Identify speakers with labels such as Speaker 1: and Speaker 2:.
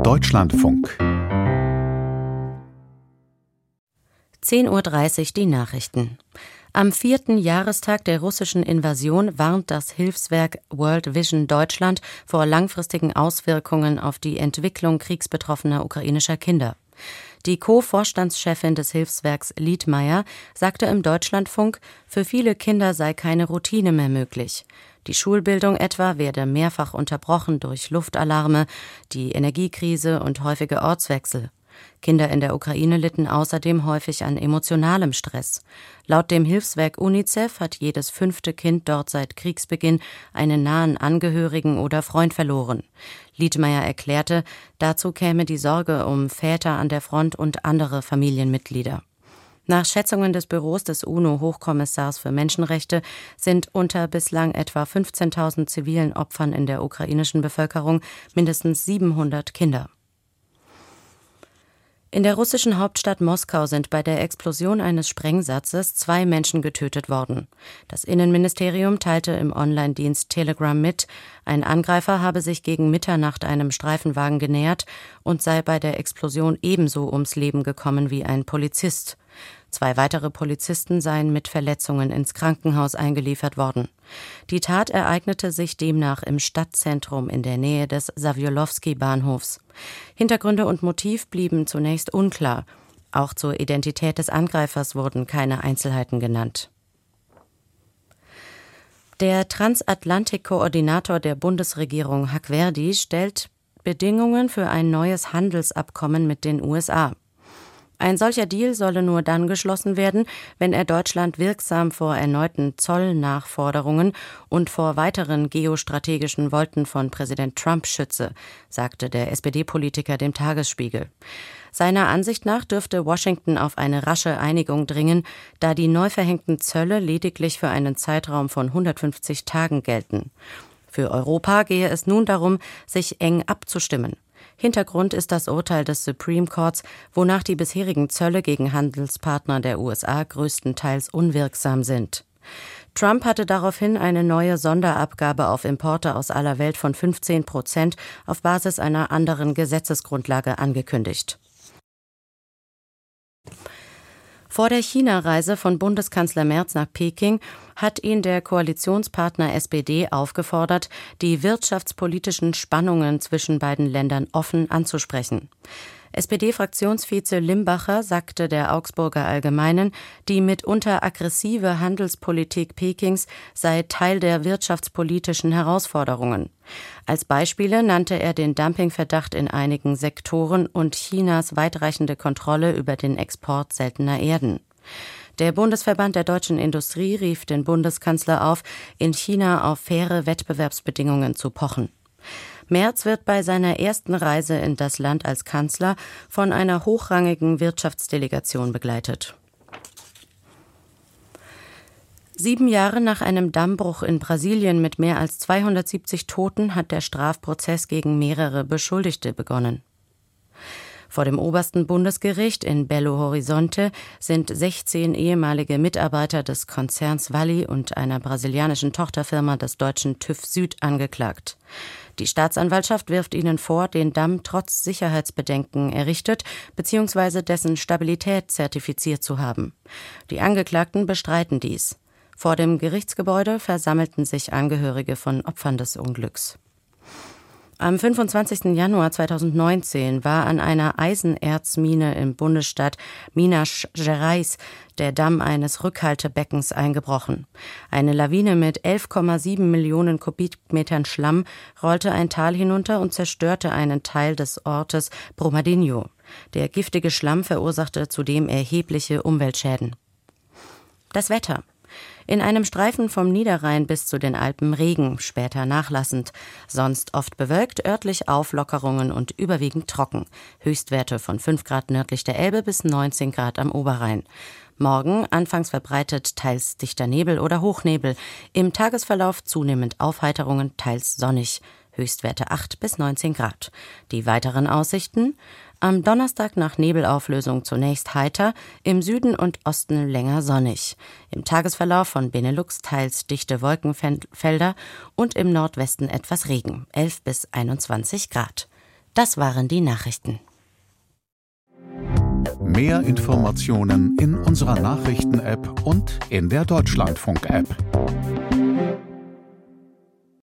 Speaker 1: Deutschlandfunk
Speaker 2: 10:30 Uhr die Nachrichten. Am 4. Jahrestag der russischen Invasion warnt das Hilfswerk World Vision Deutschland vor langfristigen Auswirkungen auf die Entwicklung kriegsbetroffener ukrainischer Kinder. Die Co-Vorstandschefin des Hilfswerks Liedmeier sagte im Deutschlandfunk, für viele Kinder sei keine Routine mehr möglich. Die Schulbildung etwa werde mehrfach unterbrochen durch Luftalarme, die Energiekrise und häufige Ortswechsel. Kinder in der Ukraine litten außerdem häufig an emotionalem Stress. Laut dem Hilfswerk UNICEF hat jedes 5. Kind dort seit Kriegsbeginn einen nahen Angehörigen oder Freund verloren. Liedmeier erklärte, dazu käme die Sorge um Väter an der Front und andere Familienmitglieder. Nach Schätzungen des Büros des UNO-Hochkommissars für Menschenrechte sind unter bislang etwa 15.000 zivilen Opfern in der ukrainischen Bevölkerung mindestens 700 Kinder. In der russischen Hauptstadt Moskau sind bei der Explosion eines Sprengsatzes 2 Menschen getötet worden. Das Innenministerium teilte im Online-Dienst Telegram mit, ein Angreifer habe sich gegen Mitternacht einem Streifenwagen genähert und sei bei der Explosion ebenso ums Leben gekommen wie ein Polizist. 2 weitere Polizisten seien mit Verletzungen ins Krankenhaus eingeliefert worden. Die Tat ereignete sich demnach im Stadtzentrum in der Nähe des Sawyolowski-Bahnhofs. Hintergründe und Motiv blieben zunächst unklar. Auch zur Identität des Angreifers wurden keine Einzelheiten genannt. Der Transatlantik-Koordinator der Bundesregierung Hackverdi stellt Bedingungen für ein neues Handelsabkommen mit den USA. Ein solcher Deal solle nur dann geschlossen werden, wenn er Deutschland wirksam vor erneuten Zollnachforderungen und vor weiteren geostrategischen Wolken von Präsident Trump schütze, sagte der SPD-Politiker dem Tagesspiegel. Seiner Ansicht nach dürfte Washington auf eine rasche Einigung dringen, da die neu verhängten Zölle lediglich für einen Zeitraum von 150 Tagen gelten. Für Europa gehe es nun darum, sich eng abzustimmen. Hintergrund ist das Urteil des Supreme Courts, wonach die bisherigen Zölle gegen Handelspartner der USA größtenteils unwirksam sind. Trump hatte daraufhin eine neue Sonderabgabe auf Importe aus aller Welt von 15% auf Basis einer anderen Gesetzesgrundlage angekündigt. Vor der China-Reise von Bundeskanzler Merz nach Peking hat ihn der Koalitionspartner SPD aufgefordert, die wirtschaftspolitischen Spannungen zwischen beiden Ländern offen anzusprechen. SPD-Fraktionsvize Limbacher sagte der Augsburger Allgemeinen, die mitunter aggressive Handelspolitik Pekings sei Teil der wirtschaftspolitischen Herausforderungen. Als Beispiele nannte er den Dumpingverdacht in einigen Sektoren und Chinas weitreichende Kontrolle über den Export seltener Erden. Der Bundesverband der deutschen Industrie rief den Bundeskanzler auf, in China auf faire Wettbewerbsbedingungen zu pochen. Merz wird bei seiner ersten Reise in das Land als Kanzler von einer hochrangigen Wirtschaftsdelegation begleitet. 7 Jahre nach einem Dammbruch in Brasilien mit mehr als 270 Toten hat der Strafprozess gegen mehrere Beschuldigte begonnen. Vor dem obersten Bundesgericht in Belo Horizonte sind 16 ehemalige Mitarbeiter des Konzerns Vale und einer brasilianischen Tochterfirma des deutschen TÜV Süd angeklagt. Die Staatsanwaltschaft wirft ihnen vor, den Damm trotz Sicherheitsbedenken errichtet bzw. dessen Stabilität zertifiziert zu haben. Die Angeklagten bestreiten dies. Vor dem Gerichtsgebäude versammelten sich Angehörige von Opfern des Unglücks. Am 25. Januar 2019 war an einer Eisenerzmine im Bundesstaat Minas Gerais der Damm eines Rückhaltebeckens eingebrochen. Eine Lawine mit 11,7 Millionen Kubikmetern Schlamm rollte ein Tal hinunter und zerstörte einen Teil des Ortes Brumadinho. Der giftige Schlamm verursachte zudem erhebliche Umweltschäden. Das Wetter. In einem Streifen vom Niederrhein bis zu den Alpen Regen, später nachlassend. Sonst oft bewölkt, örtlich Auflockerungen und überwiegend trocken. Höchstwerte von 5 Grad nördlich der Elbe bis 19 Grad am Oberrhein. Morgen anfangs verbreitet, teils dichter Nebel oder Hochnebel. Im Tagesverlauf zunehmend Aufheiterungen, teils sonnig. Höchstwerte 8 bis 19 Grad. Die weiteren Aussichten: am Donnerstag nach Nebelauflösung zunächst heiter, im Süden und Osten länger sonnig. Im Tagesverlauf von Benelux teils dichte Wolkenfelder und im Nordwesten etwas Regen, 11 bis 21 Grad. Das waren die Nachrichten.
Speaker 1: Mehr Informationen in unserer Nachrichten-App und in der Deutschlandfunk-App.